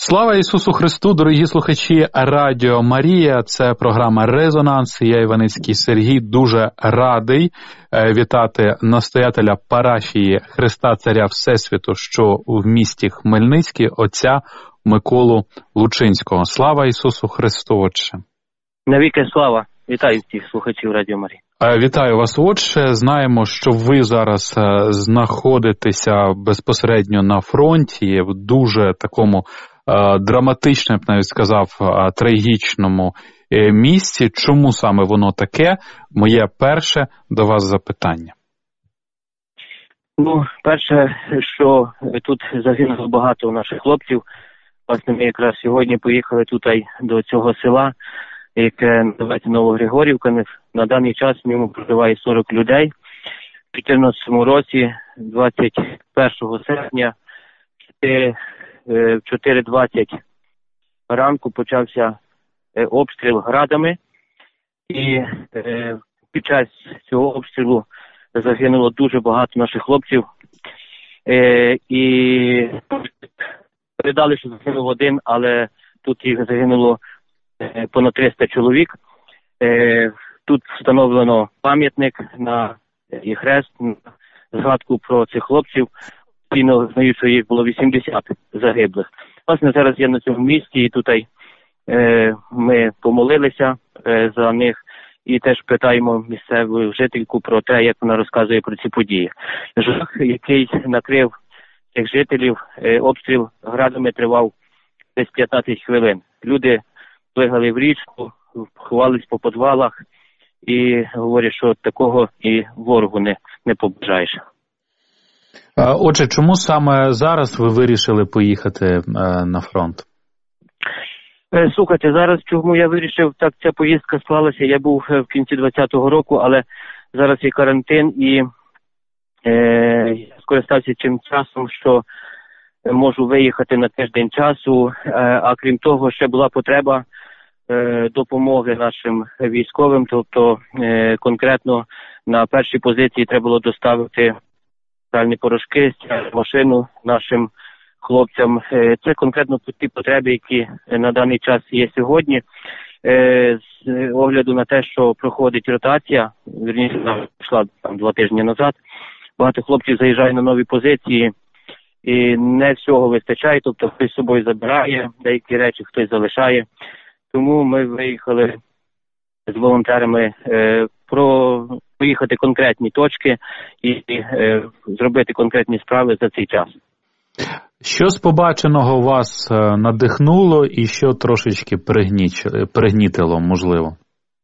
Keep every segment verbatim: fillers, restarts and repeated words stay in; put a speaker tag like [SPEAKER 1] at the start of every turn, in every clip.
[SPEAKER 1] Слава Ісусу Христу, дорогі слухачі Радіо Марія, це програма «Резонанс». Я, Іваницький Сергій, дуже радий вітати настоятеля парафії Христа Царя Всесвіту, що в місті Хмельницький, отця Миколу Лучинського. Слава Ісусу Христу, Отче!
[SPEAKER 2] Навіки слава! Вітаю всіх слухачів Радіо Марія.
[SPEAKER 1] Вітаю вас, Отче. Знаємо, що ви зараз знаходитеся безпосередньо на фронті в дуже такому драматичному, я б навіть сказав, трагічному місці. Чому саме воно таке? Моє перше до вас запитання.
[SPEAKER 2] Ну, перше, що тут загинуло багато наших хлопців. Власне, ми якраз сьогодні поїхали тут до цього села, яке називається Новогригорівка. На даний час в ньому проживає сорок людей. У дві тисячі чотирнадцятому році, двадцять першого серпня, в чотири двадцять ранку почався обстріл градами. І під час цього обстрілу загинуло дуже багато наших хлопців. І передали, що загинув один, але тут їх загинуло понад триста чоловік. Тут встановлено пам'ятник на і хрест, на згадку про цих хлопців. Постійно знаю, що їх було вісімдесят загиблих. Власне, зараз я на цьому місці, і тут е, ми помолилися е, за них і теж питаємо місцеву жительку про те, як вона розказує про ці події. Жах, який накрив цих жителів, е, обстріл градами тривав десь п'ятнадцять хвилин. Люди плигали в річку, ховались по підвалах і говорять, що такого і ворогу не, не побажаєш.
[SPEAKER 1] Отже, чому саме зараз ви вирішили поїхати на фронт?
[SPEAKER 2] Слухайте, зараз чому я вирішив, так ця поїздка склалася, я був в кінці двадцятого року, але зараз є карантин і е, скористався цим часом, що можу виїхати на тиждень часу, е, а крім того, ще була потреба е, допомоги нашим військовим, тобто е, конкретно на першій позиції треба було доставити спеціальні порошки, машину нашим хлопцям. Це конкретно ті потреби, які на даний час є сьогодні. З огляду на те, що проходить ротація, вірніше, вона пішла там два тижні назад, багато хлопців заїжджає на нові позиції і не всього вистачає, тобто хтось з собою забирає, деякі речі хтось залишає. Тому ми виїхали з волонтерами е, про поїхати конкретні точки і е, зробити конкретні справи за цей час.
[SPEAKER 1] Що з побаченого вас надихнуло і що трошечки пригніч, пригнітило, можливо?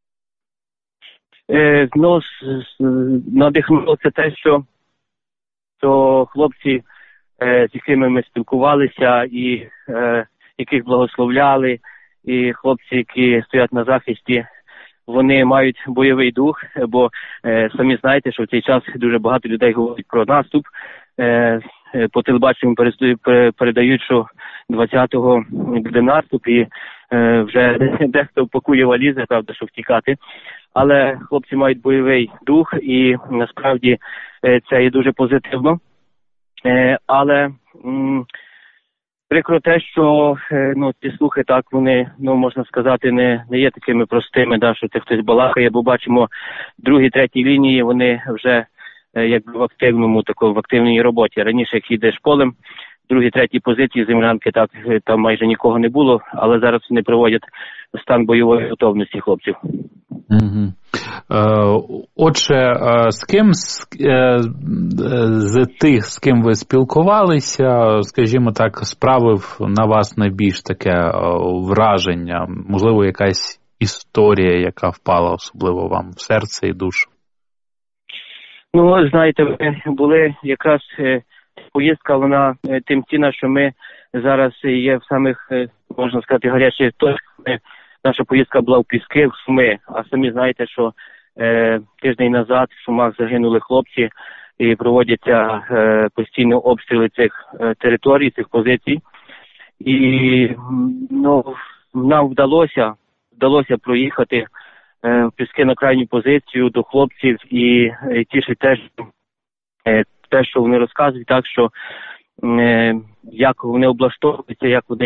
[SPEAKER 2] Е, ну, надихнуло це те, що, що хлопці, е, з якими ми спілкувалися і е, яких благословляли, і хлопці, які стоять на захисті, вони мають бойовий дух, бо е, самі знаєте, що в цей час дуже багато людей говорять про наступ. Е, по телебаченню передають, що двадцятого буде наступ, і е, вже дехто пакує валізи, правда, щоб втікати. Але хлопці мають бойовий дух, і насправді е, це є дуже позитивно. Е, але м- прикро те, що ну, ці слухи, так, вони, ну, можна сказати, не, не є такими простими, да, що це хтось балакає, бо бачимо, другій, третій лінії, вони вже якби в активному, тако, в активній роботі. Раніше, як йдеш полем, другій, третій позиції землянки, так, там майже нікого не було, але зараз вони проводять стан бойової готовності хлопців.
[SPEAKER 1] Угу. Отже, з ким з, з тих, з ким ви спілкувалися, скажімо так, справив на вас найбільш таке враження, можливо, якась історія, яка впала особливо вам в серце і душу?
[SPEAKER 2] Ну, знаєте, ми були якраз, поїздка, вона тим ціна, що ми зараз є в самих, можна сказати, гарячих точках. Наша поїздка була в Піски, в Суми, а самі знаєте, що е, тиждень назад в Сумах загинули хлопці і проводяться е, постійні обстріли цих е, територій, цих позицій. І ну, нам вдалося, вдалося проїхати е, в Піски на крайню позицію до хлопців і е, тішить те, що, е, те, що вони розказують, так що е, як вони облаштовуються, як вони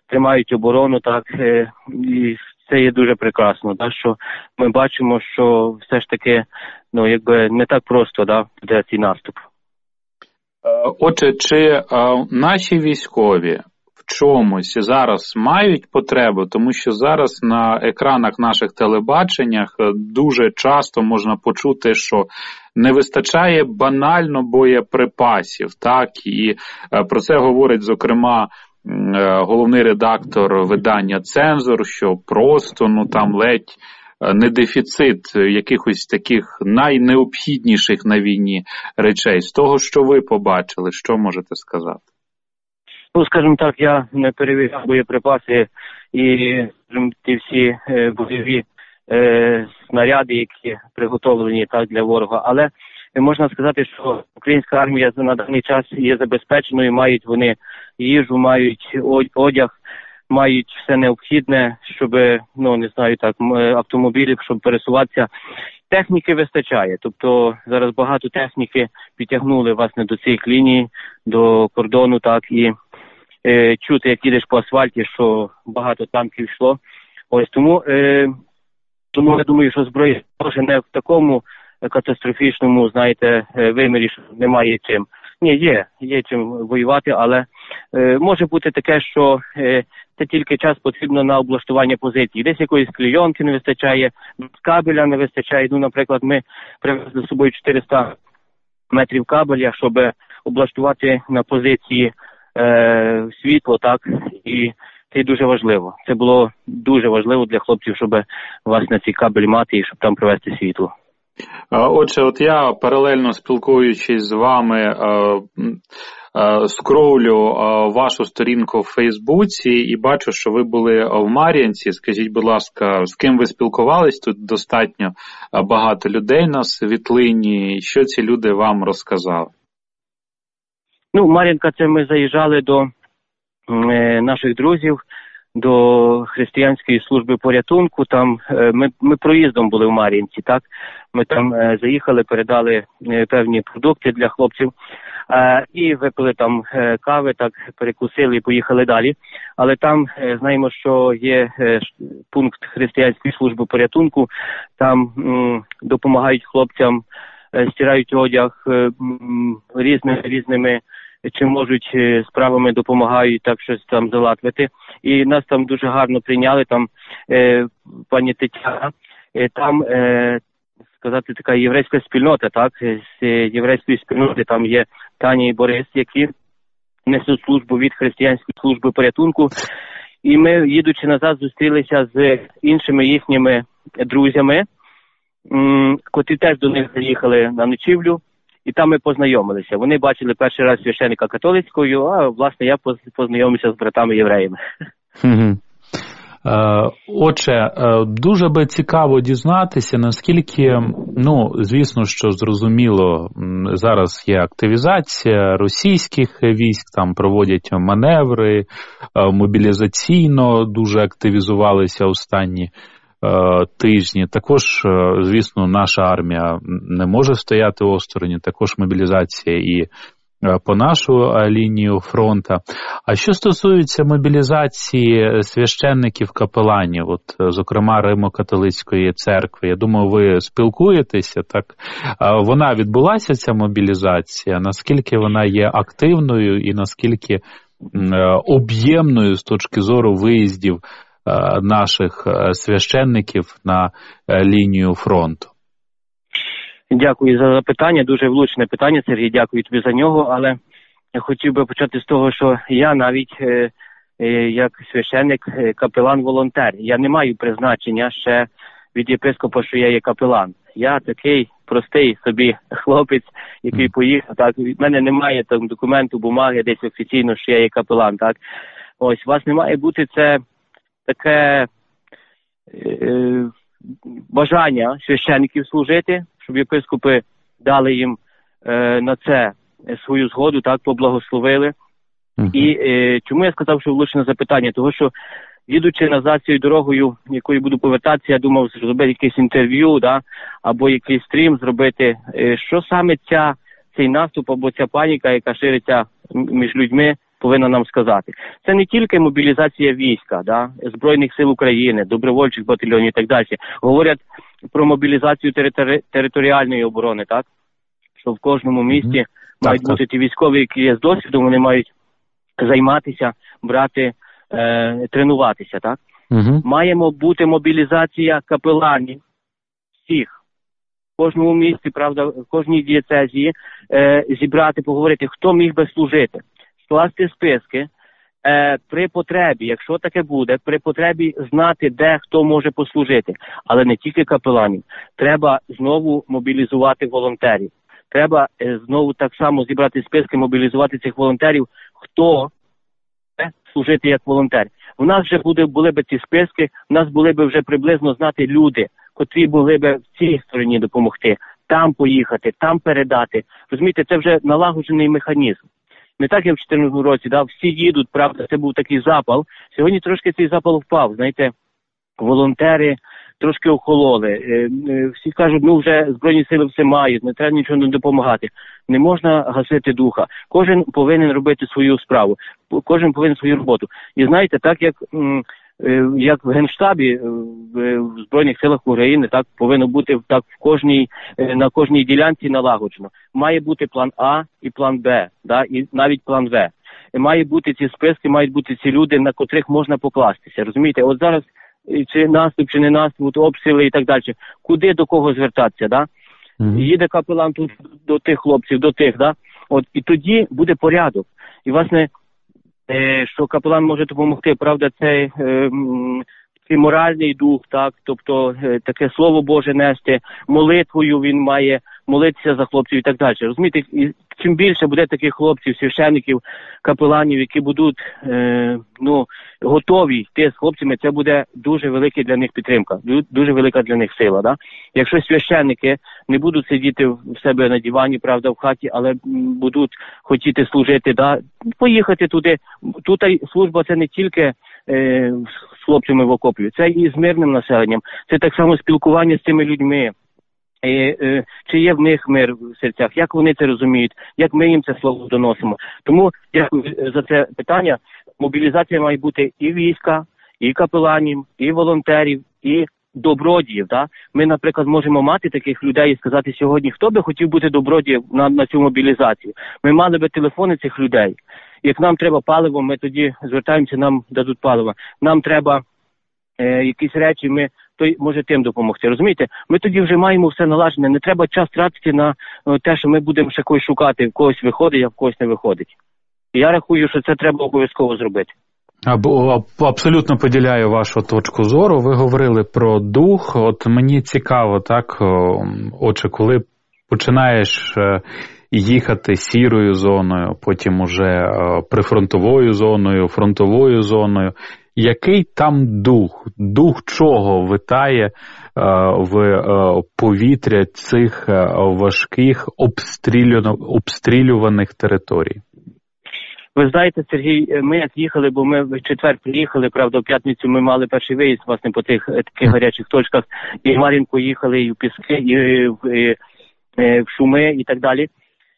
[SPEAKER 2] тримають оборону, так, е, і це є дуже прекрасно, так, що ми бачимо, що все ж таки, ну, якби не так просто, да, буде цей наступ.
[SPEAKER 1] Отже, чи а, наші військові в чомусь зараз мають потребу, тому що зараз на екранах наших телебаченнях дуже часто можна почути, що не вистачає банально боєприпасів, так, і а, про це говорить, зокрема, головний редактор видання «Цензор», що просто, ну, там ледь не дефіцит якихось таких найнеобхідніших на війні речей. З того, що ви побачили, що можете сказати?
[SPEAKER 2] Ну, скажімо так, я не перевіряв боєприпаси і, скажімо, ті всі е, бойові е, снаряди, які приготовлені так для ворога, але можна сказати, що українська армія на даний час є забезпеченою, мають вони їжу, мають одяг, мають все необхідне, щоб, ну, не знаю, так, автомобілів, щоб пересуватися. Техніки вистачає, тобто зараз багато техніки підтягнули, власне, до цих ліній, до кордону, так, і е, чути, як їдеш по асфальті, що багато танків йшло. Ось тому, е, тому я думаю, що зброя може не в такому катастрофічному, знаєте, вимірі, що немає чим. Ні, є, є чим воювати, але е, може бути таке, що е, це тільки час потрібно на облаштування позицій. Десь якоїсь клейонки не вистачає, кабеля не вистачає. Ну, наприклад, ми привезли з собою чотириста метрів кабеля, щоб облаштувати на позиції е, світло, так, і це дуже важливо. Це було дуже важливо для хлопців, щоб, власне, ці кабелі мати і щоб там провести світло.
[SPEAKER 1] Отже, от я паралельно спілкуючись з вами, скролю вашу сторінку в Фейсбуці і бачу, що ви були в Мар'їнці. Скажіть, будь ласка, з ким ви спілкувались? Тут достатньо багато людей на світлині. Що ці люди вам розказали?
[SPEAKER 2] Ну, Мар'їнка, це ми заїжджали до е, наших друзів, до християнської служби порятунку. Там е, ми, ми проїздом були в Мар'їнці, так? Ми там е, заїхали, передали е, певні продукти для хлопців е, і випили там е, кави, так, перекусили і поїхали далі. Але там е, знаємо, що є е, пункт християнської служби порятунку, там м, допомагають хлопцям, е, стирають одяг е, м, різними різними чи можуть справами допомагають так щось там залатвити. І нас там дуже гарно прийняли, там е, пані Тетяна, е, там, е, сказати, така єврейська спільнота, так, з єврейської спільноти там є Таня і Борис, які несуть службу від християнської служби порятунку. І ми, їдучи назад, зустрілися з іншими їхніми друзями, м- котрі теж до них заїхали на ночівлю. І там ми познайомилися. Вони бачили перший раз священника католицького, а, власне, я познайомився з братами-євреями.
[SPEAKER 1] Отже, дуже би цікаво дізнатися, наскільки, ну, звісно, що зрозуміло, зараз є активізація російських військ, там проводять маневри, мобілізаційно дуже активізувалися останні тижні. Також, звісно, наша армія не може стояти осторонь, також мобілізація і по нашу лінію фронту. А що стосується мобілізації священників, капеланів, от, зокрема, Римо-католицької церкви, я думаю, ви спілкуєтеся, так? Вона відбулася, ця мобілізація? Наскільки вона є активною і наскільки об'ємною з точки зору виїздів наших священників на лінію фронту?
[SPEAKER 2] Дякую за запитання, дуже влучне питання, Сергій, дякую тобі за нього, але я хотів би почати з того, що я навіть е, е, як священник, е, капелан-волонтер, я не маю призначення ще від єпископа, що я є капелан. Я такий простий собі хлопець, який поїхав, так, від мене немає там документу, бумаги десь офіційно, що я є капелан, так. Ось, у вас не має бути це таке е, бажання священників служити, щоб єпископи дали їм е, на це свою згоду, так, поблагословили. Uh-huh. І е, чому я сказав, що влучне запитання? Тому що, їдучи назад цією дорогою, якою буду повертатися, я думав зробити якесь інтерв'ю, да, або якийсь стрім зробити. Е, що саме ця, цей наступ або ця паніка, яка шириться між людьми, повинна нам сказати. Це не тільки мобілізація війська, да, Збройних сил України, добровольчих батальйонів і так далі. Говорять про мобілізацію теritори... територіальної оборони, так? Що в кожному місті mm-hmm. мають так, бути так. ті військові, які є з досвідом, вони мають займатися, брати, е, тренуватися, так? Mm-hmm. Маємо бути мобілізація капеланів всіх. В кожному місті, правда, в кожній дієцезії е, зібрати, поговорити, хто міг би служити. Скласти списки е, при потребі, якщо таке буде, при потребі знати, де хто може послужити. Але не тільки капеланів. Треба знову мобілізувати волонтерів. Треба е, знову так само зібрати списки, мобілізувати цих волонтерів, хто буде служити як волонтер. У нас вже буде, були б ці списки, у нас були б вже приблизно знати люди, котрі могли б в цій стороні допомогти, там поїхати, там передати. Розумієте, це вже налагоджений механізм. Не так, як в чотирнадцятому році, да, всі їдуть, правда, це був такий запал. Сьогодні трошки цей запал впав, знаєте, волонтери трошки охололи. Е, е, всі кажуть, ну вже Збройні сили все мають, не треба нічого не допомагати. Не можна гасити духа. Кожен повинен робити свою справу, кожен повинен свою роботу. І знаєте, так як... М- як в Генштабі в Збройних силах України, так повинно бути так в кожній на кожній ділянці налагоджено. Має бути план А і план Б, да, і навіть план В. Має бути ці списки, мають бути ці люди, на котрих можна покластися. Розумієте, от зараз чи наступ, чи не наступ, обстріли і так далі. Куди до кого звертатися, да? Mm-hmm. Їде капелан тут до тих хлопців, до тих, да? От і тоді буде порядок. І власне, що капелан може допомогти, правда, це е, моральний дух, так, тобто е, таке слово Боже нести, молитвою він має молитися за хлопців і так далі. Розумієте, і чим більше буде таких хлопців, священиків, капеланів, які будуть е, ну, готові йти з хлопцями, це буде дуже велика для них підтримка, дуже велика для них сила. Да? Якщо священники не будуть сидіти в себе на дивані, правда, в хаті, але будуть хотіти служити, да? Поїхати туди. Тут служба це не тільки е, з хлопцями в окопі, це і з мирним населенням, це так само спілкування з цими людьми. І, е, чи є в них мир в серцях, як вони це розуміють, як ми їм це слово доносимо. Тому дякую за це питання. Мобілізація має бути і війська, і капеланів, і волонтерів, і добродіїв. Да? Ми, наприклад, можемо мати таких людей і сказати сьогодні, хто би хотів бути добродієм на, на цю мобілізацію. Ми мали би телефони цих людей. Як нам треба паливо, ми тоді звертаємося, нам дадуть паливо. Нам треба е, якісь речі, ми той може тим допомогти. Розумієте? Ми тоді вже маємо все налажене. Не треба час тратити на те, що ми будемо ще когось шукати, в когось виходить, а в когось не виходить. І я рахую, що це треба обов'язково зробити.
[SPEAKER 1] Або абсолютно поділяю вашу точку зору. Ви говорили про дух. От мені цікаво, так, отже, коли починаєш їхати сірою зоною, потім уже прифронтовою зоною, фронтовою зоною, який там дух? Дух чого витає е, в е, повітря цих е, важких обстрілю... обстрілюваних територій?
[SPEAKER 2] Ви знаєте, Сергій, ми як їхали, бо ми в четвер приїхали, правда, в п'ятницю ми мали перший виїзд, власне, по тих таких гарячих точках, і в Мар'їнку їхали, і в Піски, і в, і, і в Шуми, і так далі.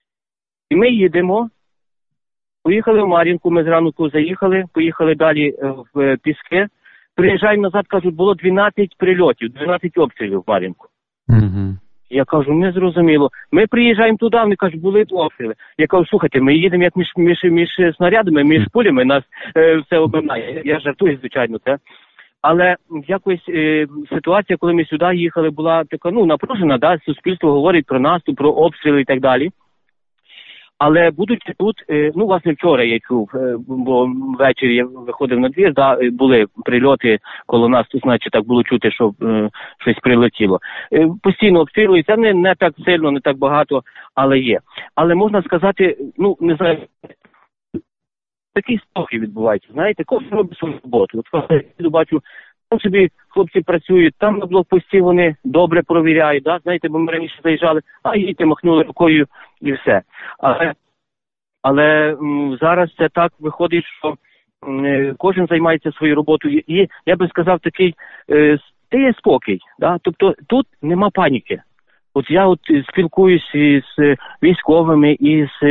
[SPEAKER 2] І ми їдемо. Поїхали в Мар'їнку, ми зранку заїхали, поїхали далі в Піски. Приїжджаємо назад, кажуть, було дванадцять прильотів, дванадцять обстрілів в Мар'їнку.
[SPEAKER 1] Mm-hmm.
[SPEAKER 2] Я кажу, не зрозуміло. Ми приїжджаємо туди, вони кажуть, були обстріли. Я кажу, слухайте, ми їдемо як між, між, між снарядами, між пулями, нас е, все обминає. Я жартую, звичайно, це. Але якось е, ситуація, коли ми сюди їхали, була така, ну, напружена, да, суспільство говорить про наступ, про обстріли і так далі. Але будучи тут, ну, власне, вчора я чув, бо ввечері я виходив на двір, да, були прильоти коло нас, тут, значить, так було чути, що е, щось прилетіло. Е, постійно обстрілюється, не, не так сильно, не так багато, але є. Але можна сказати, ну, не знаю, такий спокій відбувається, знаєте, кожен робить свою роботу. От я бачу, там собі хлопці працюють, там на блокпості вони добре провіряють, да? Знаєте, бо ми раніше заїжджали, а їдьте, махнули рукою і все. Але, але м, зараз це так виходить, що м, кожен займається своєю роботою. І я би сказав такий, е, це є спокій, да? Тобто тут нема паніки. От я от спілкуюсь із військовими, і з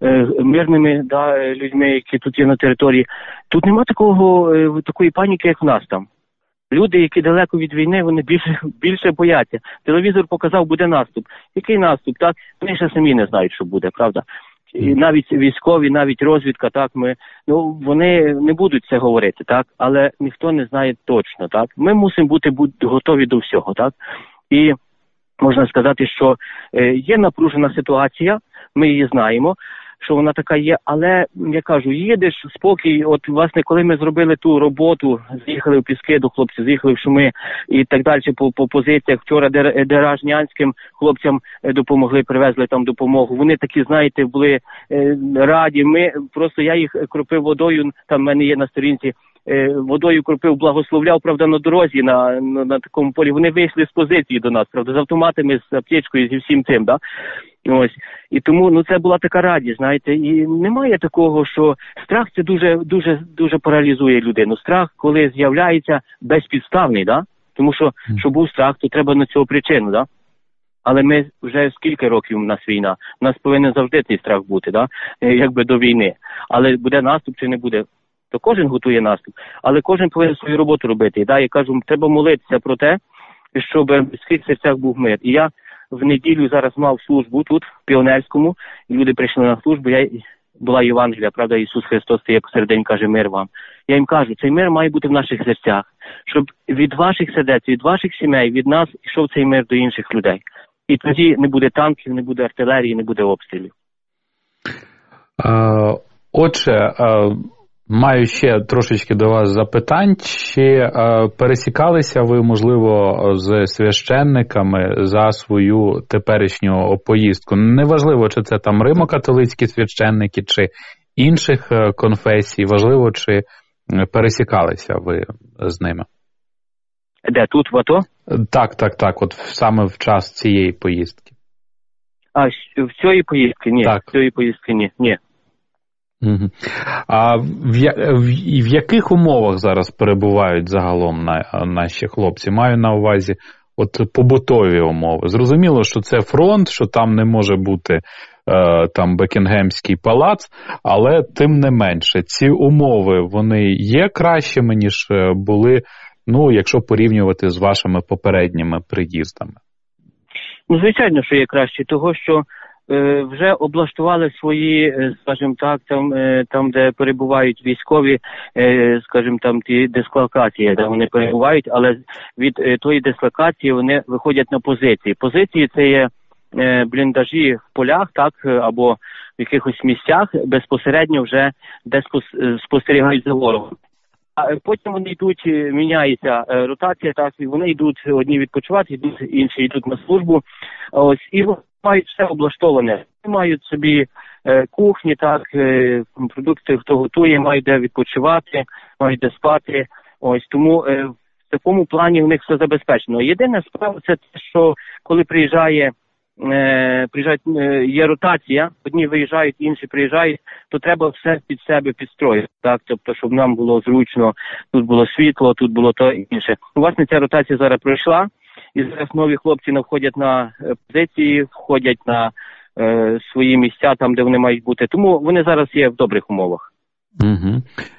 [SPEAKER 2] мирними да, людьми, які тут є на території. Тут нема такого, такої паніки, як в нас там. Люди, які далеко від війни, вони більше, більше бояться. Телевізор показав, буде наступ. Який наступ, так? Вони ще самі не знають, що буде, правда? І навіть військові, навіть розвідка, так, ми, ну, вони не будуть це говорити, так? Але ніхто не знає точно, так? Ми мусимо бути, бути готові до всього, так? І можна сказати, що е, є напружена ситуація, ми її знаємо, що вона така є, але, я кажу, їдеш, спокій, от, власне, коли ми зробили ту роботу, з'їхали в Піски до хлопців, з'їхали в Шуми і так далі по, по позиціях, вчора деражнянським хлопцям допомогли, привезли там допомогу, вони такі, знаєте, були е, раді, ми, просто я їх кропив водою, там в мене є на сторінці, е, водою кропив, благословляв, правда, на дорозі, на, на, на такому полі, вони вийшли з позиції до нас, правда, з автоматами, з аптечкою, зі всім цим, да? Ось. І тому, ну, це була така радість, знаєте, і немає такого, що страх це дуже, дуже, дуже паралізує людину. Страх, коли з'являється безпідставний, да? Тому що, щоб був страх, то треба на цього причину, да? Але ми вже скільки років у нас війна, у нас повинен завжди цей страх бути, да? Якби до війни. Але буде наступ чи не буде, то кожен готує наступ, але кожен повинен свою роботу робити. Да? Я кажу, треба молитися про те, щоб в людських серцях був мир. І я в неділю зараз мав службу тут, в Піонерському, і люди прийшли на службу, я, була Євангелія, правда, Ісус Христос стає посередині, каже, мир вам. Я їм кажу, цей мир має бути в наших серцях, щоб від ваших сердець, від ваших сімей, від нас йшов цей мир до інших людей. І тоді не буде танків, не буде артилерії, не буде обстрілів.
[SPEAKER 1] А, отже, а... Маю ще трошечки до вас запитань. Чи е, пересікалися ви, можливо, з священниками за свою теперішню поїздку? Неважливо, чи це там римо-католицькі священники, чи інших конфесій. Важливо, чи пересікалися ви з ними?
[SPEAKER 2] Де, тут, в АТО?
[SPEAKER 1] Так, так, так. От саме в час цієї поїздки.
[SPEAKER 2] А, в цієї поїздки? Ні.
[SPEAKER 1] Так.
[SPEAKER 2] В цієї поїздки ні. Ні.
[SPEAKER 1] Угу. А в, в, в яких умовах зараз перебувають загалом на, наші хлопці? Маю на увазі от побутові умови. Зрозуміло, що це фронт, що там не може бути е, там Бекінгемський палац, але тим не менше, ці умови, вони є кращими, ніж були, ну, якщо порівнювати з вашими попередніми приїздами?
[SPEAKER 2] Ну, звичайно, що є краще, того, що вже облаштували свої, скажімо так, там, там, де перебувають військові, скажімо, там ті дислокації, де вони перебувають, але від тої дислокації вони виходять на позиції. Позиції – це є бліндажі в полях, так, або в якихось місцях, безпосередньо вже де спостерігають за ворогом. А потім вони йдуть, міняється ротація, так, і вони йдуть, одні відпочивати, йдуть, інші йдуть на службу, ось, і мають все облаштоване. Мають собі е, кухні, так, е, продукти, хто готує, мають де відпочивати, мають де спати. Ось, тому е, в такому плані у них все забезпечено. Єдина справа – це те, що коли приїжджає, е, приїжджають, е, є ротація, одні виїжджають, інші приїжджають, то треба все під себе підстроїти. Так? Тобто, щоб нам було зручно, тут було світло, тут було то і інше. Власне, ця ротація зараз пройшла. І зараз нові хлопці входять на позиції, входять на е, свої місця, там, де вони мають бути. Тому вони зараз є в добрих умовах.
[SPEAKER 1] Угу.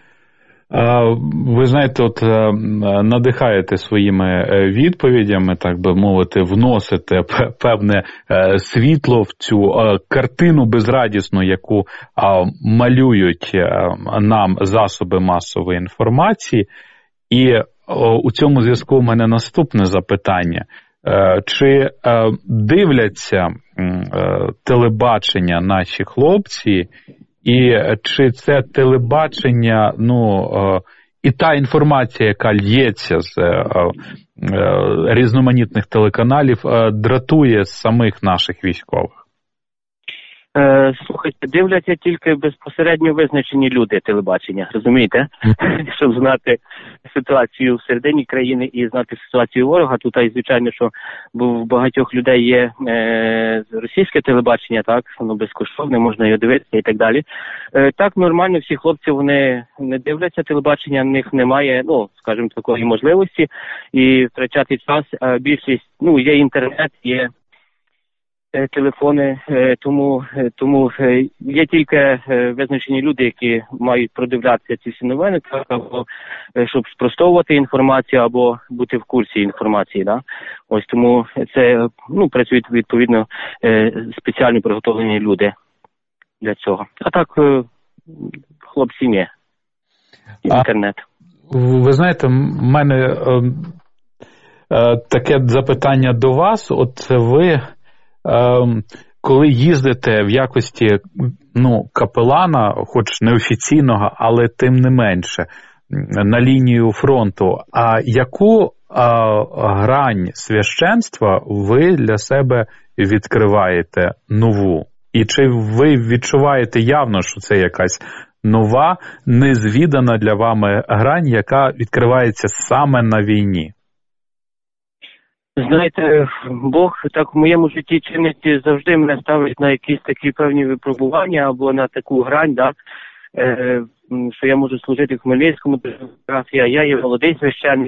[SPEAKER 1] Ви знаєте, от надихаєте своїми відповідями, так би мовити, вносите певне світло в цю картину безрадісну, яку малюють нам засоби масової інформації. І у цьому зв'язку в мене наступне запитання. Чи дивляться телебачення наші хлопці, і чи це телебачення, ну, і та інформація, яка лється з різноманітних телеканалів, дратує самих наших військових?
[SPEAKER 2] Слухайте, дивляться тільки безпосередньо визначені люди телебачення, розумієте? Щоб знати ситуацію всередині країни і знати ситуацію ворога. Тут, і звичайно, що в багатьох людей є е, російське телебачення, так, воно безкоштовне, можна його дивитися і так далі. Е, так, нормально, всі хлопці, вони не дивляться телебачення, в них немає, ну, скажімо, такої можливості і втрачати час. А більшість, ну, є інтернет, є телефони, тому, тому є тільки визначені люди, які мають продивлятися ці всі новини, так, або щоб спростовувати інформацію, або бути в курсі інформації. Да? Ось тому це, ну, працюють відповідно спеціально приготовлені люди для цього. А так, хлопці, ні. Інтернет.
[SPEAKER 1] А, ви знаєте, в мене е, е, таке запитання до вас. От ви коли їздите в якості, ну, капелана, хоч неофіційного, але тим не менше, на лінію фронту, а яку а, грань священства ви для себе відкриваєте нову? І чи ви відчуваєте явно, що це якась нова, незвідана для вами грань, яка відкривається саме на війні?
[SPEAKER 2] Знаєте, Бог так в моєму житті чинності завжди мене ставить на якісь такі певні випробування або на таку грань, да, е, що я можу служити в Хмельницькому, я, я є молодий священник.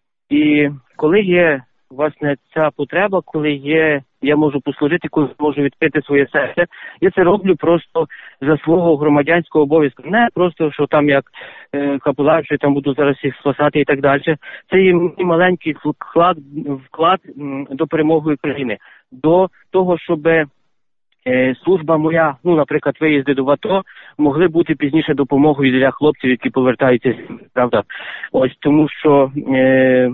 [SPEAKER 2] І коли є, власне, ця потреба, коли є, я можу послужити, коли можу відкрити своє серце, я це роблю просто за свого громадянського обов'язку. Не просто, що там як е, капелан, що я там буду зараз їх спасати і так далі. Це є мій маленький вклад, вклад м, до перемоги України. До того, щоб е, служба моя, ну, наприклад, виїзди до АТО, могли бути пізніше допомогою для хлопців, які повертаються, правда. Ось тому, що е,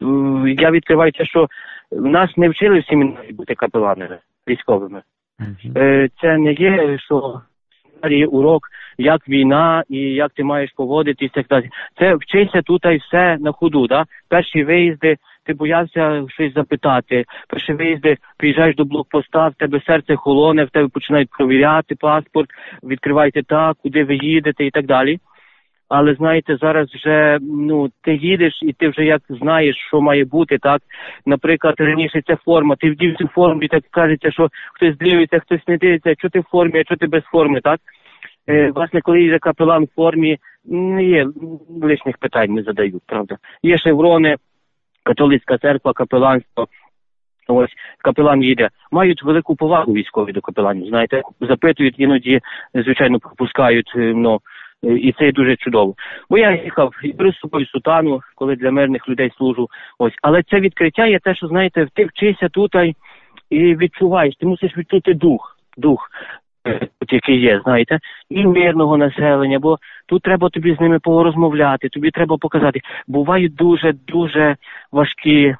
[SPEAKER 2] я відкриваю те, що нас не вчили в семінарі бути капеланами, військовими. Uh-huh. Це не є, що є урок, як війна і як ти маєш поводитись і так далі. Це вчися тут і все на ходу. Да? Перші виїзди, ти боявся щось запитати. Перші виїзди, приїжджаєш до блокпоста, в тебе серце холоне, в тебе починають провіряти паспорт, відкривайте так, куди ви їдете і так далі. Але, знаєте, зараз вже, ну, ти їдеш і ти вже як знаєш, що має бути, так? Наприклад, раніше ця форма, ти вдів цю форму і так кажеться, що хтось дивиться, хтось не дивиться, що ти в формі, а що ти без форми, так? Е, власне, коли їде капелан в формі, не є, лишніх питань не задають, правда? Є шеврони, католицька церква, капеланство. Ось, капелан їде. Мають велику повагу військові до капеланів, знаєте? Запитують, іноді, звичайно, пропускають, ну, і це дуже чудово. Бо я їхав і беру з собою сутану, коли для мирних людей служу. Ось. Але це відкриття є те, що, знаєте, ти вчишся тут і відчуваєш. Ти мусиш відчути дух, дух, який є, знаєте, і мирного населення, бо тут треба тобі з ними порозмовляти, тобі треба показати. Бувають дуже-дуже важкі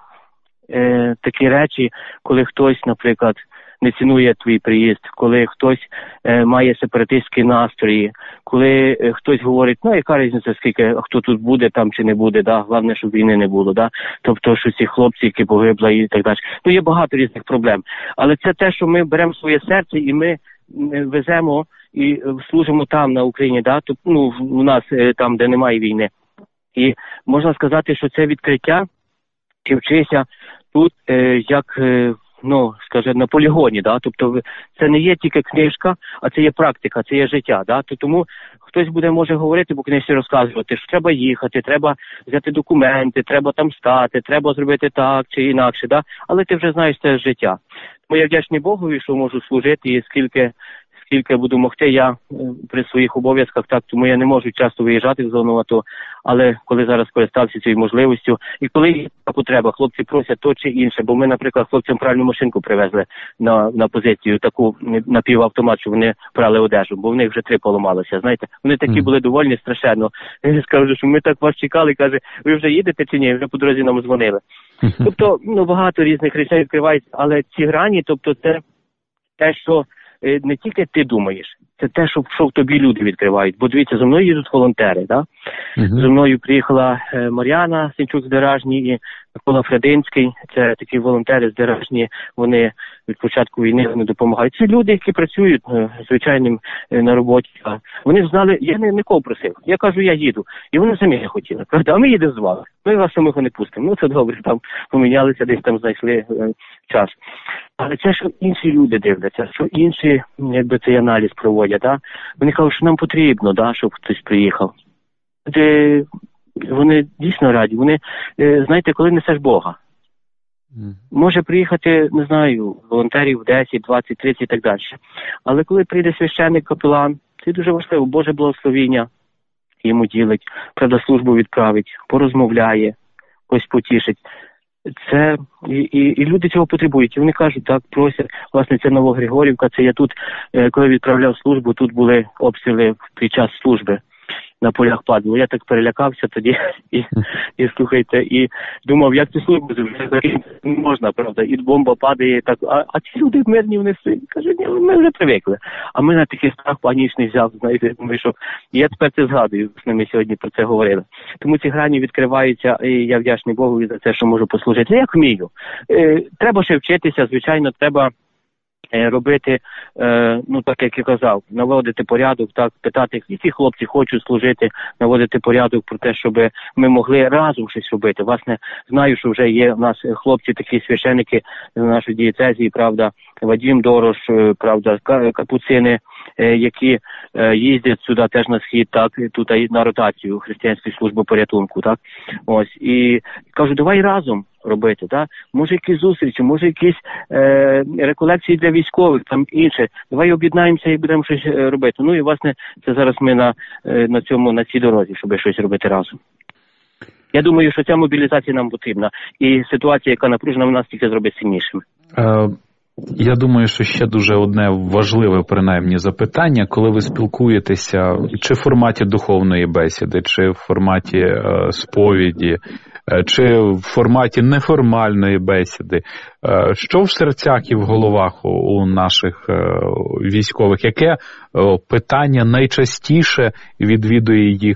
[SPEAKER 2] е, такі речі, коли хтось, наприклад, не цінує твій приїзд, коли хтось е, має сепаратистські настрої, коли е, хтось говорить, ну, яка різниця, скільки, хто тут буде там чи не буде, да, головне, щоб війни не було, да, тобто, що ці хлопці, які погибли і так далі. Ну, є багато різних проблем. Але це те, що ми беремо своє серце і ми веземо і служимо там, на Україні, да, тобто, ну, у нас е, там, де немає війни. І можна сказати, що це відкриття, ти вчишся тут, е, як, е, ну, скажімо, на полігоні, да, тобто це не є тільки книжка, а це є практика, це є життя, да, то тому хтось буде, може говорити, бо книжці розказувати, що треба їхати, треба взяти документи, треба там стати, треба зробити так чи інакше, да, але ти вже знаєш це життя. Тому я вдячний Богові, що можу служити і скільки Скільки буду могти, я при своїх обов'язках, так, тому я не можу часто виїжджати в зону АТО, але коли зараз користався цією можливістю, і коли є потреба, хлопці просять то чи інше, бо ми, наприклад, хлопцям пральну машинку привезли на, на позицію, таку напівавтомат, що вони прали одежу, бо в них вже три поламалися, знаєте, вони такі були довольні, страшенно. Я скажу, що ми так вас чекали, каже, ви вже їдете чи ні, вже по дорозі нам дзвонили. Тобто, ну, багато різних речей відкривається, але ці грані, тобто це те, що не тільки ти думаєш, це те, що, що в тобі люди відкривають. Бо дивіться, зі мною їдуть волонтери, да? Uh-huh. Зі мною приїхала е, Мар'яна Сенчук з Деражні і Микола Фрединський, це такі волонтери з Деражні, вони від початку війни вони допомагають. Це люди, які працюють е, звичайним е, на роботі. Вони знали, я не нікого просив, я кажу, я їду. І вони самі не хотіли, правда, а ми їдемо з вами. Ми вас самих не пустимо. Ну, це добре, там помінялися, десь там знайшли е, час. Але це, що інші люди дивляться, що інші, якби цей аналіз проводять, да? Вони кажуть, що нам потрібно, да, щоб хтось приїхав. Де вони дійсно раді, вони, знаєте, коли несеш Бога, Може приїхати, не знаю, волонтерів десять, двадцять, тридцять і так далі. Але коли прийде священник, капелан, це дуже важливо, Боже благословіння йому ділить, правда, службу відправить, порозмовляє, ось потішить. Це і, і, і люди цього потребують. І вони кажуть, так, просять, власне, це Новогригорівка, це я тут, коли відправляв службу, тут були обстріли під час служби. На полях падало. Я так перелякався тоді і, і слухайте, і думав, як цю службу зробити, не можна, правда, і бомба падає, і так, а, а ці люди мирні внесли. Кажуть, ні, ми вже привикли. А мене такий страх панічний взяв, знаєте, вийшов. І я тепер це згадую, з ними сьогодні про це говорили. Тому ці грані відкриваються, і я вдячний Богу за це, що можу послужити. Як вмію. Е, треба ще вчитися, звичайно, треба робити, е, ну так як я казав, наводити порядок, так, питати, які хлопці хочуть служити, наводити порядок про те, щоб ми могли разом щось робити. Власне, знаю, що вже є у нас хлопці, такі священики на нашій дієцезії, правда, Вадим Дорош, правда, капуцини, е, які е, їздять сюди теж на схід, так, тут на ротацію християнської служби порятунку, так, ось, і кажу, давай разом робити, так? Може якісь зустрічі, може якісь е, реколекції для військових, там інше. Давай об'єднаємося і будемо щось робити. Ну і, власне, це зараз ми на, на цьому, на цій дорозі, щоб щось робити разом. Я думаю, що ця мобілізація нам потрібна. І ситуація, яка напружена, в нас тільки зробить сильнішими.
[SPEAKER 1] Е, я думаю, що ще дуже одне важливе, принаймні, запитання, коли ви спілкуєтеся, чи в форматі духовної бесіди, чи в форматі е, сповіді, чи в форматі неформальної бесіди. Що в серцях і в головах у наших військових? Яке питання найчастіше відвідує їх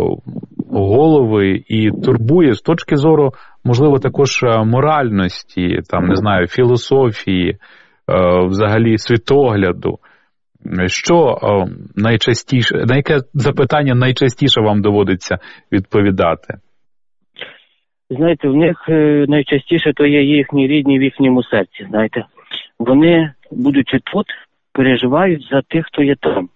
[SPEAKER 1] голови і турбує з точки зору, можливо, також моральності, там, не знаю, філософії, взагалі світогляду? Що найчастіше, на яке запитання найчастіше вам доводиться відповідати?
[SPEAKER 2] Знаєте, в них е, найчастіше то є їхні рідні в їхньому серці, знаєте. Вони, будучи тут, переживають за тих, хто є там.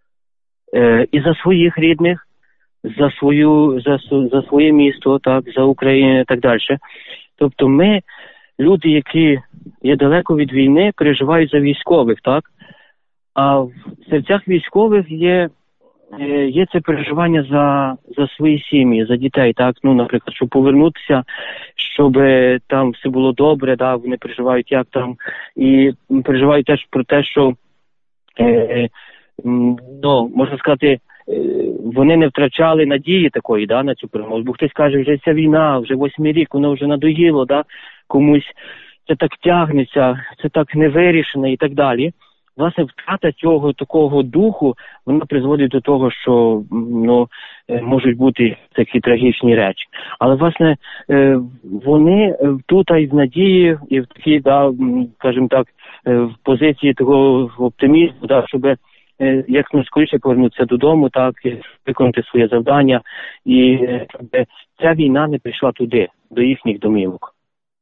[SPEAKER 2] Е, і за своїх рідних, за свою, за, за своє місто, так, за Україну і так далі. Тобто ми, люди, які є далеко від війни, переживають за військових, так. А в серцях військових є Є це переживання за, за свої сім'ї, за дітей, так, ну, наприклад, щоб повернутися, щоб там все було добре, так, вони переживають, як там, і переживають теж про те, що, е, ну, можна сказати, е, вони не втрачали надії такої, да, на цю перемогу, бо хтось каже, вже ця війна, вже восьмий рік, воно вже надоїло, да, комусь це так тягнеться, це так не вирішено і так далі. Власне, втрата цього такого духу, вона призводить до того, що, ну, можуть бути такі трагічні речі. Але, власне, вони тут і в надії, і в такій, да, скажімо так, в позиції того оптимізму, да, щоб як скоріше повернутися додому, так, виконати своє завдання, і щоб ця війна не прийшла туди, до їхніх домівок.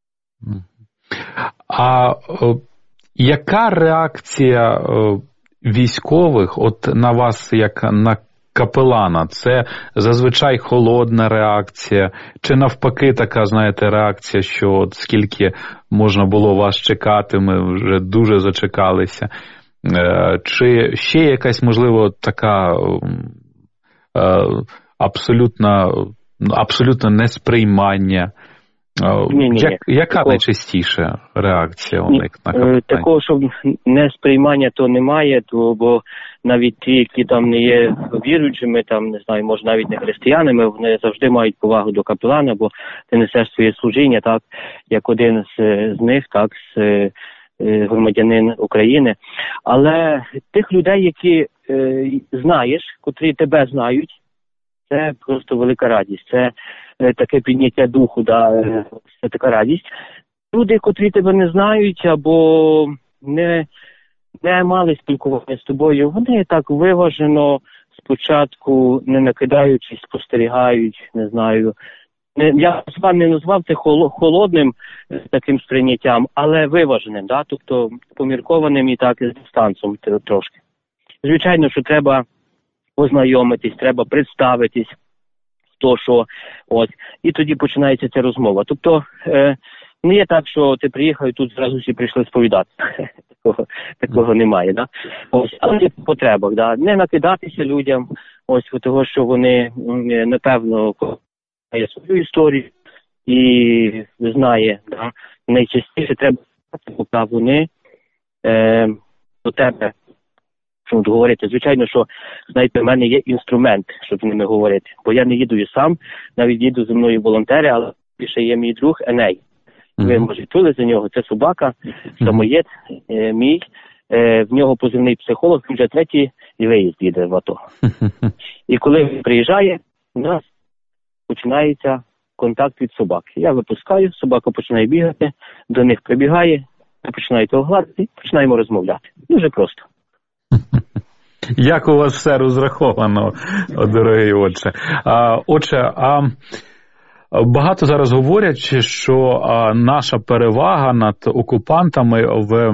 [SPEAKER 1] А яка реакція е, військових от на вас, як на капелана? Це зазвичай холодна реакція, чи навпаки така, знаєте, реакція, що от скільки можна було вас чекати, ми вже дуже зачекалися? Е, чи ще якась, можливо, така е, абсолютно, абсолютно несприймання?
[SPEAKER 2] Ні, ні,
[SPEAKER 1] Як, яка
[SPEAKER 2] такого,
[SPEAKER 1] найчастіша реакція у
[SPEAKER 2] ні,
[SPEAKER 1] них на капеланів?
[SPEAKER 2] Такого, щоб не сприймання, то немає, то, бо навіть ті, які там не є віруючими, там, не знаю, може навіть не християнами, вони завжди мають повагу до капелана, бо ти несеш своє служіння, так, як один з, з них, так, з громадянин України. Але тих людей, які е, знаєш, котрі тебе знають, це просто велика радість, це е, таке підняття духу, да, е, це така радість. Люди, котрі тебе не знають або не, не мали спілкування з тобою, вони так виважено спочатку, не накидаючись, спостерігають, не знаю. Я з вами не назвав це холодним таким сприйняттям, але виваженим, да? Тобто поміркованим і так з дистанцом трошки. Звичайно, що треба познайомитись, треба представитись, хто що, от, і тоді починається ця розмова. Тобто е, Не є так, що ти приїхав і тут зразу всі прийшли сповідати. Такого, такого немає, да? Ось, але є в потребах, да? Не накидатися людям, ось того, що вони, напевно, знає свою історію і знає, да? Найчастіше треба, поки вони е, до тебе щоб говорити. Звичайно, що, знаєте, в мене є інструмент, щоб з ними говорити, бо я не їду і сам, навіть їду зі мною волонтери, але ще є мій друг Еней. Ви, може, чули за нього, це собака, самоєд, е, мій, е, в нього позивний психолог, він вже третій виїзд їде в АТО. І коли він приїжджає, у нас починається контакт від собаки. Я випускаю, собака починає бігати, до них прибігає, починають його гладити, починаємо розмовляти. Дуже просто.
[SPEAKER 1] Як у вас все розраховано, дорогий отче. А, отче, а багато зараз говорять, що а, наша перевага над окупантами в, е,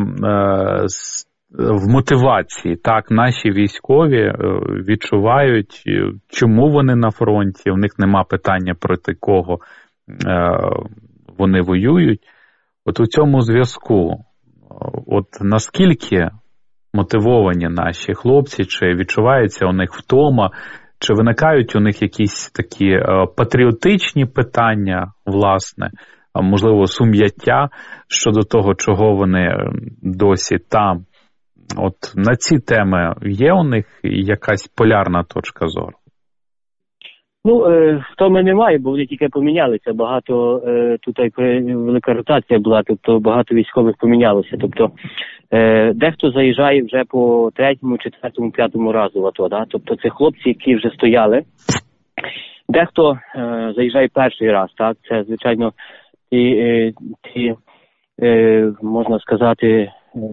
[SPEAKER 1] в мотивації. Так, наші військові відчувають, чому вони на фронті, у них нема питання проти кого е, вони воюють. От у цьому зв'язку, от наскільки мотивовані наші хлопці, чи відчувається у них втома, чи виникають у них якісь такі е, патріотичні питання, власне, а можливо сум'яття щодо того, чого вони досі там. От на ці теми є у них якась полярна точка зору?
[SPEAKER 2] Ну, е, втоми немає, бо вони тільки помінялися. Багато, е, тут велика ротація була, тобто багато військових помінялося. Тобто е, дехто заїжджає вже по третьому, четвертому, п'ятому разу в АТО, да? Тобто це хлопці, які вже стояли. Дехто е, заїжджає перший раз, так? Це, звичайно, ті, е, ті е, можна сказати, е,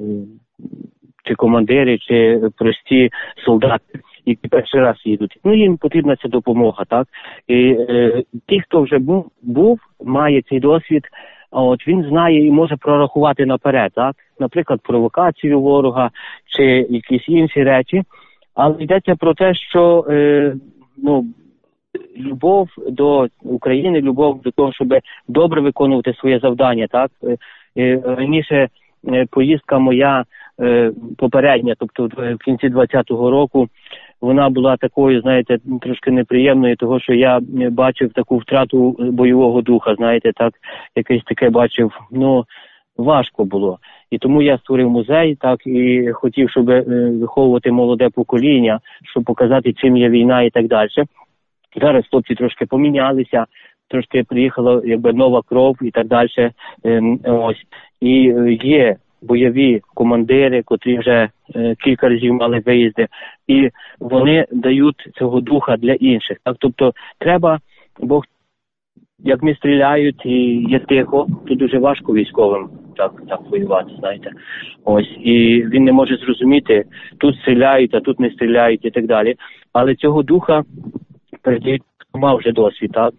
[SPEAKER 2] чи командири, чи прості солдати, які перший раз їдуть. Ну, їм потрібна ця допомога, так? І е, ті, хто вже був, був, має цей досвід, от він знає і може прорахувати наперед, так? Наприклад, провокацію ворога, чи якісь інші речі. Але йдеться про те, що е, ну, любов до України, любов до того, щоб добре виконувати своє завдання, так? Е, раніше е, поїздка моя е, попередня, тобто в кінці двадцятого року, вона була такою, знаєте, трошки неприємною, того, що я бачив таку втрату бойового духа, знаєте, так, якесь таке бачив, ну, важко було. І тому я створив музей, так, і хотів, щоб е, виховувати молоде покоління, щоб показати, чим є війна і так далі. Зараз хлопці трошки помінялися, трошки приїхала, якби, нова кров і так далі, е, ось. І е, є бойові командири, котрі вже е, кілька разів мали виїзди, і вони дають цього духа для інших. Так, тобто треба, бо як ми стріляють і є тихо, то дуже важко військовим так, так воювати, знаєте. Ось, і він не може зрозуміти, тут стріляють, а тут не стріляють і так далі. Але цього духа передають, мав вже досвід, так,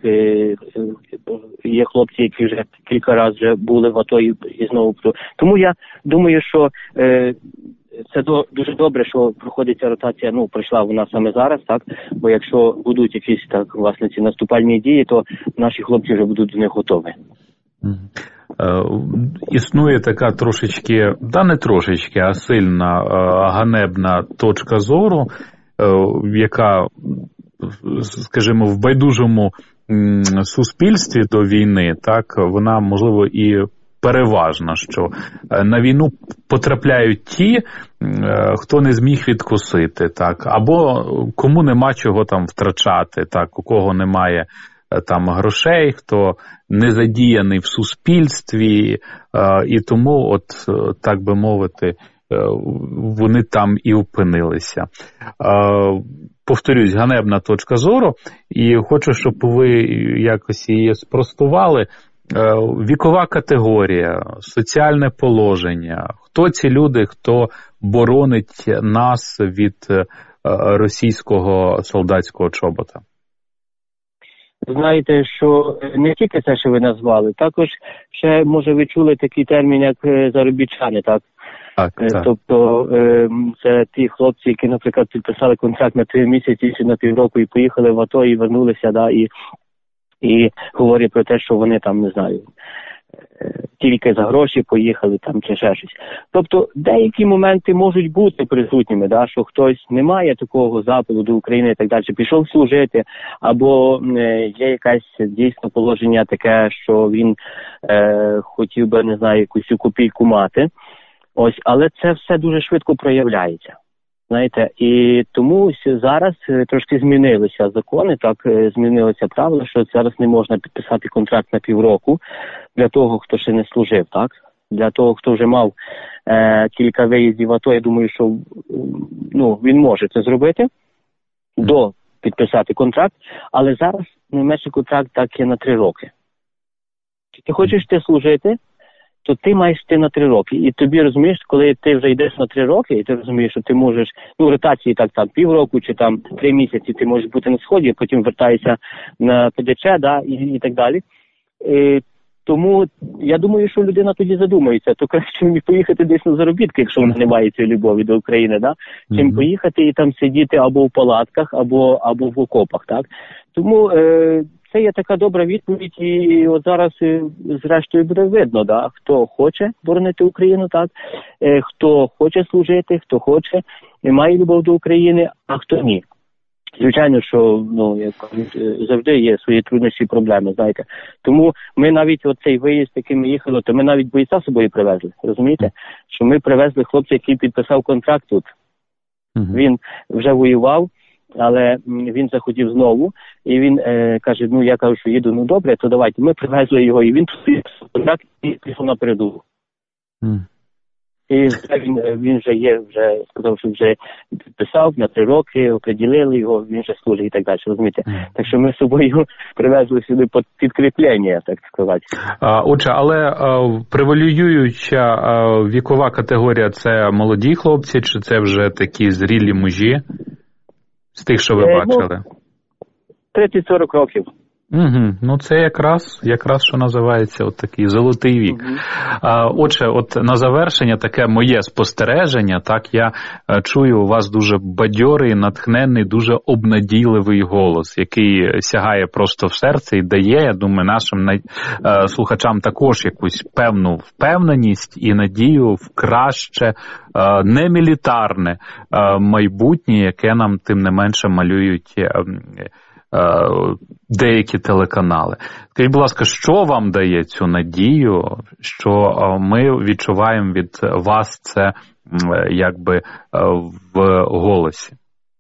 [SPEAKER 2] є хлопці, які вже кілька разів вже були в АТО і, і знову. Тому я думаю, що е, це до, дуже добре, що проходить ця ротація, ну, пройшла вона саме зараз, так, бо якщо будуть якісь, так, власне, ці наступальні дії, то наші хлопці вже будуть до них готові.
[SPEAKER 1] Е, існує така трошечки, да не трошечки, а сильна, е, ганебна точка зору, е, яка, скажімо, в байдужому суспільстві до війни, так, вона, можливо, і переважна, що на війну потрапляють ті, хто не зміг відкусити, так, або кому нема чого там втрачати, так, у кого немає там грошей, хто не задіяний в суспільстві, і тому, от, так би мовити, вони там і опинилися. Повторюсь, ганебна точка зору, і хочу, щоб ви якось її спростували. Вікова категорія, соціальне положення. Хто ці люди, хто боронить нас від російського солдатського чобота?
[SPEAKER 2] Знаєте, що не тільки це, що ви назвали, також ще, може, ви чули такий термін, як заробітчани, так? Так, так. Тобто це ті хлопці, які, наприклад, підписали контракт на три місяці чи на півроку і поїхали в АТО і вернулися, да, і, і говорять про те, що вони там, не знаю, тільки за гроші поїхали там чи ще щось. Тобто деякі моменти можуть бути присутніми, да, що хтось не має такого запалу до України і так далі, пішов служити, або е, є якесь дійсно положення таке, що він е, хотів би, не знаю, якусь копійку мати. Ось, але це все дуже швидко проявляється. Знаєте, і тому зараз трошки змінилися закони, так, змінилися правила, що зараз не можна підписати контракт на півроку для того, хто ще не служив, так. Для того, хто вже мав е, кілька виїздів АТО, я думаю, що ну, він може це зробити, до підписати контракт, але зараз найменший контракт так є на три роки. Ти хочеш ти служити, то ти маєш йти на три роки. І тобі, розумієш, коли ти вже йдеш на три роки, і ти розумієш, що ти можеш, ну, ротації так, там, півроку чи там три місяці ти можеш бути на Сході, потім вертаєшся на ПДЧ, да, і, і так далі. І, тому я думаю, що людина тоді задумається, то краще мені поїхати десь на заробітки, якщо вона не має цієї любові до України, да, чим mm-hmm. поїхати і там сидіти або в палатках, або, або в окопах, так. Тому е, це є така добра відповідь, і от зараз, е, зрештою, буде видно, да, хто хоче боронити Україну, так, е, хто хоче служити, хто хоче, і має любов до України, а хто ні. Звичайно, що, ну, як кажуть, завжди є свої труднощі і проблеми, знаєте. Тому ми навіть оцей виїзд, який ми їхали, то ми навіть бойця з собою привезли, розумієте? Що ми привезли хлопця, який підписав контракт тут. Uh-huh. Він вже воював, але він захотів знову, і він е, каже, ну, я кажу, що їду, ну, добре, то давайте. Ми привезли його, і він підписав контракт і пішов на передову. Uh-huh. І він, він вже є, вже сказав, що вже підписав на три роки, оприділили його, він вже служить і так далі, розумієте. Mm. Так що ми з собою привезли сюди підкріплення, так сказати.
[SPEAKER 1] А, отже, але а, превалююча а, вікова категорія – це молоді хлопці, чи це вже такі зрілі мужі з тих, що ви е, бачили? Ну,
[SPEAKER 2] тридцять-сорок років.
[SPEAKER 1] Угу. Ну це якраз, якраз що називається от такий золотий вік. Угу. А, отже, от на завершення таке моє спостереження, так, я а, чую у вас дуже бадьорий, натхненний, дуже обнадійливий голос, який сягає просто в серце і дає, я думаю, нашим а, слухачам також якусь певну впевненість і надію в краще, а, немілітарне а, майбутнє, яке нам тим не менше малюють а, деякі телеканали. Скажіть, будь ласка, що вам дає цю надію, що ми відчуваємо від вас це якби в голосі?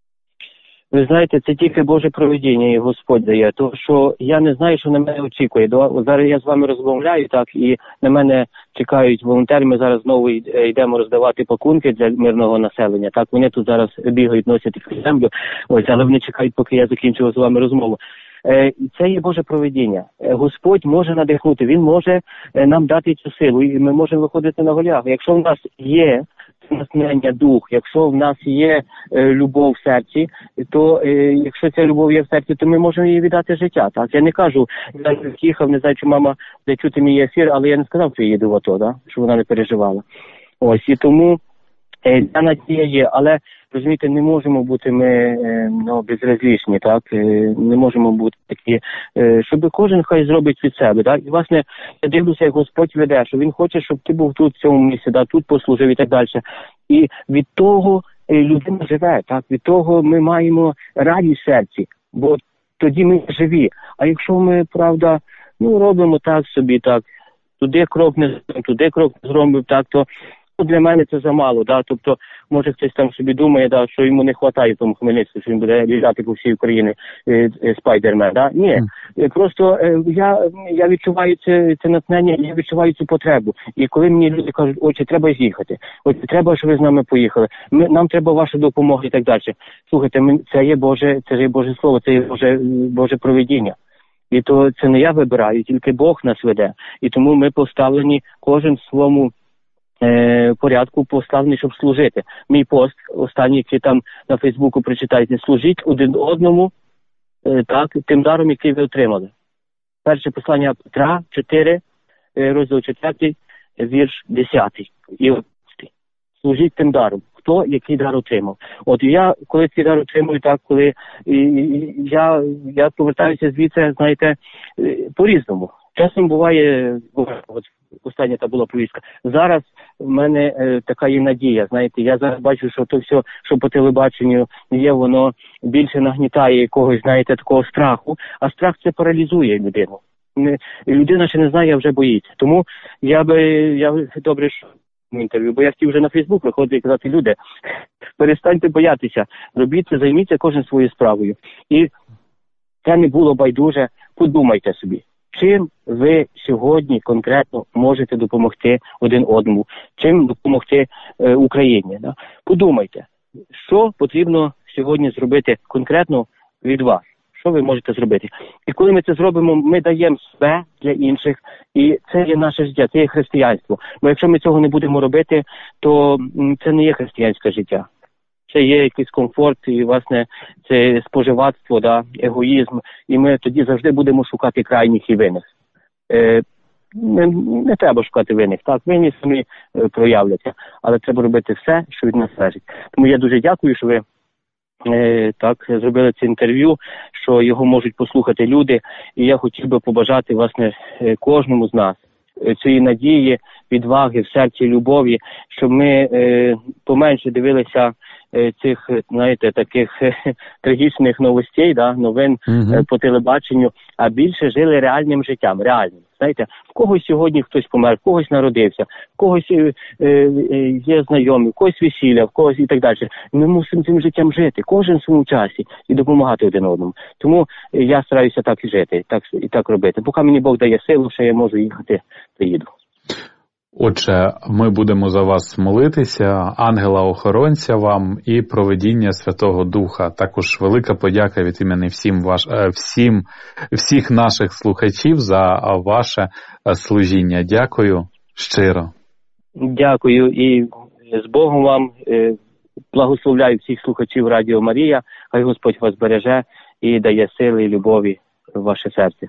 [SPEAKER 2] Ви знаєте, це тільки Боже провидіння і Господь дає. Тому що я не знаю, що на мене очікує. Зараз я з вами розмовляю, так, і на мене чекають волонтери. Ми зараз знову йдемо роздавати пакунки для мирного населення. Так, вони тут зараз бігають, носять їх землю. Ось, але вони чекають, поки я закінчу з вами розмову. Це є Боже провидіння. Господь може надихнути, Він може нам дати цю силу, і ми можемо виходити на Голіаф. Якщо в нас є натхнення, дух, якщо в нас є е, любов в серці, то е, якщо ця любов є в серці, то ми можемо їй віддати життя. Так, я не кажу, я їхав, не знаю, чи мама буде чути мій ефір, але я не сказав, що я їду в АТО, да? Що вона не переживала. Ось, і тому е, ця надія є, але, розумієте, не можемо бути ми е, ну, безразлічні, так, е, не можемо бути такі, е, щоб кожен хай зробить від себе, так, і, власне, я дивлюся, як Господь веде, що Він хоче, щоб ти був тут, в цьому місці, да, тут послужив і так далі. І від того е, людина живе, так, від того ми маємо радість в серці, бо тоді ми живі. А якщо ми, правда, ну, робимо так собі, так, туди крок не зробимо, туди крок не зробимо, так, то для мене це замало, да, тобто, може хтось там собі думає, да, що йому не вистачає в тому Хмельницькому, що він буде літати по всій Україні е, е, Спайдермен, да, ні, mm. просто е, я, я відчуваю це, це натхнення, я відчуваю цю потребу, і коли мені люди кажуть, отче, треба з'їхати, отче, треба, щоб ви з нами поїхали, ми, нам треба ваша допомога і так далі, слухайте, ми, це є Боже, це є Боже Слово, це є Боже, Боже провидіння. І то це не я вибираю, тільки Бог нас веде, і тому ми поставлені кожен в своєму порядку поставлений, щоб служити. Мій пост, останній, який там на Фейсбуку прочитайте, служіть один одному, так, тим даром, який ви отримали. Перше послання Петра, чотири, розділ четвертий, вірш десятий. І от, служіть тим даром. Хто який дар отримав. От я, коли цей дар отримую, так, коли і, і, я, я повертаюся звідси, знаєте, по-різному. Часом буває, от остання та була повістка. Зараз в мене е, така є надія, знаєте, я зараз бачу, що то все, що по телебаченню є, воно більше нагнітає якогось, знаєте, такого страху, а страх це паралізує людину. Не, людина ще не знає, а вже боїться. Тому я би, я добре, що в інтерв'ю, бо я хотів вже на Фейсбук виходити і казати, люди, перестаньте боятися, робіть це, займіться кожен своєю справою. І це не було байдуже, подумайте собі. Чим ви сьогодні конкретно можете допомогти один одному? Чим допомогти е, Україні? Да? Подумайте, що потрібно сьогодні зробити конкретно від вас? Що ви можете зробити? І коли ми це зробимо, ми даємо себе для інших, і це є наше життя, це є християнство. Бо якщо ми цього не будемо робити, то це не є християнське життя. Це є якийсь комфорт і, власне, це споживацтво, да, егоїзм, і ми тоді завжди будемо шукати крайніх і винних. Е, не, не треба шукати винних, так, винні самі е, проявляться, але треба робити все, що від нас залежить. Тому я дуже дякую, що ви е, так зробили це інтерв'ю, що його можуть послухати люди, і я хотів би побажати, власне, кожному з нас цієї надії, відваги, в серці любові, щоб ми е, поменше дивилися е, цих, знаєте, таких е, трагічних новостей, да, новин uh-huh. е, по телебаченню, а більше жили реальним життям, реальним. Знаєте, в когось сьогодні хтось помер, в когось народився, в когось е, е, є знайомі, в когось весілля, в когось і так далі. Ми мусимо цим життям жити, кожен в своєму часі, і допомагати один одному. Тому я стараюся так і жити, так, і так робити. Поки мені Бог дає силу, що я можу їхати, приїду.
[SPEAKER 1] Отже, ми будемо за вас молитися, ангела-охоронця вам і провидіння Святого Духа. Також велика подяка від імені всім ваш, всім, всіх наших слухачів за ваше служіння. Дякую щиро.
[SPEAKER 2] Дякую і з Богом вам. Благословляю всіх слухачів Радіо Марія. Хай Господь вас береже і дає сили і любові в ваше серце.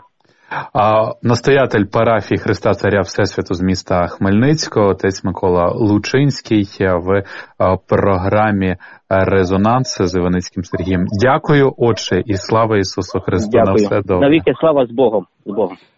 [SPEAKER 1] А настоятель парафії Христа Царя Всесвіту з міста Хмельницького, отець Микола Лучинський в програмі «Резонанс» з Іваницьким Сергієм. Дякую, Отче, і слава Ісусу Христу.
[SPEAKER 2] Дякую.
[SPEAKER 1] На все добре.
[SPEAKER 2] Навіки слава з Богом. З Богом.